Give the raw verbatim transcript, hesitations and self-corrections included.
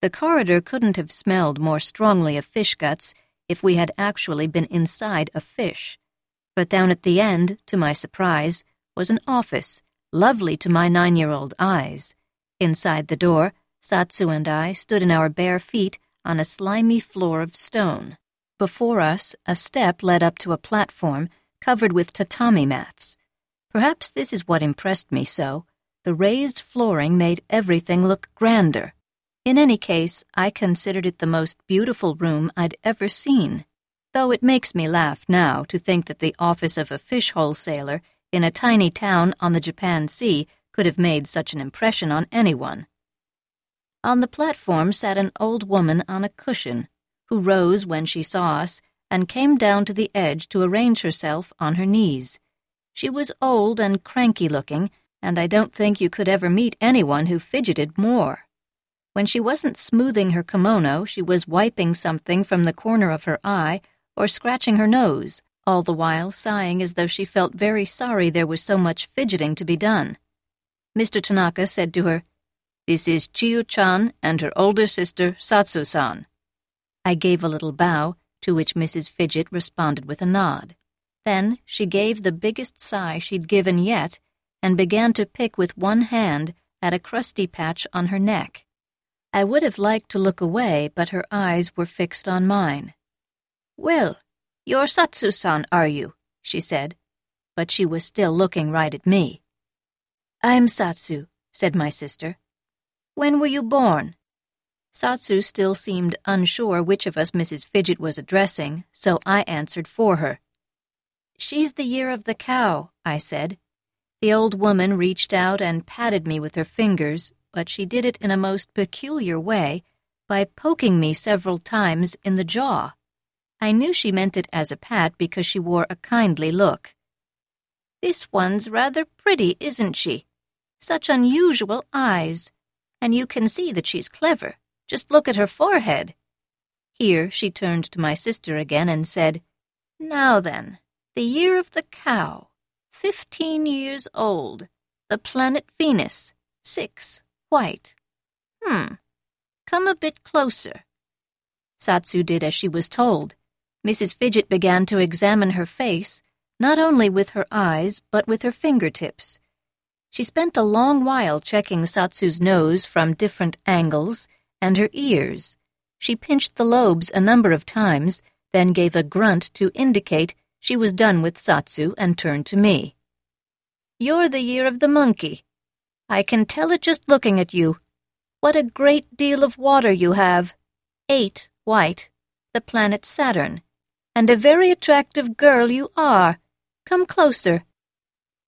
The corridor couldn't have smelled more strongly of fish guts if we had actually been inside a fish. But down at the end, to my surprise, was an office, lovely to my nine-year-old eyes. Inside the door, Satsu and I stood in our bare feet on a slimy floor of stone. Before us, a step led up to a platform covered with tatami mats. Perhaps this is what impressed me so. The raised flooring made everything look grander. In any case, I considered it the most beautiful room I'd ever seen, though it makes me laugh now to think that the office of a fish wholesaler in a tiny town on the Japan Sea could have made such an impression on anyone. On the platform sat an old woman on a cushion, who rose when she saw us and came down to the edge to arrange herself on her knees. She was old and cranky-looking, and I don't think you could ever meet anyone who fidgeted more. When she wasn't smoothing her kimono, she was wiping something from the corner of her eye or scratching her nose, all the while sighing as though she felt very sorry there was so much fidgeting to be done. Mister Tanaka said to her, "This is Chiyo-chan and her older sister, Satsu-san." I gave a little bow, to which Missus Fidget responded with a nod. Then she gave the biggest sigh she'd given yet and began to pick with one hand at a crusty patch on her neck. I would have liked to look away, but her eyes were fixed on mine. "Well, you're Satsu-san, are you?" she said, but she was still looking right at me. "I'm Satsu," said my sister. "When were you born?" Satsu still seemed unsure which of us Missus Fidget was addressing, so I answered for her. "She's the year of the cow," I said. The old woman reached out and patted me with her fingers, but she did it in a most peculiar way by poking me several times in the jaw. I knew she meant it as a pat because she wore a kindly look. "This one's rather pretty, isn't she? Such unusual eyes. And you can see that she's clever. Just look at her forehead." Here she turned to my sister again and said, "Now then, the year of the cow, fifteen years old, the planet Venus, six, white. Hmm, come a bit closer." Satsu did as she was told. Missus Fidget began to examine her face, not only with her eyes, but with her fingertips. She spent a long while checking Satsu's nose from different angles and her ears. She pinched the lobes a number of times, then gave a grunt to indicate she was done with Satsu and turned to me. "You're the year of the monkey. I can tell it just looking at you. What a great deal of water you have. Eight, white, the planet Saturn. And a very attractive girl you are. Come closer.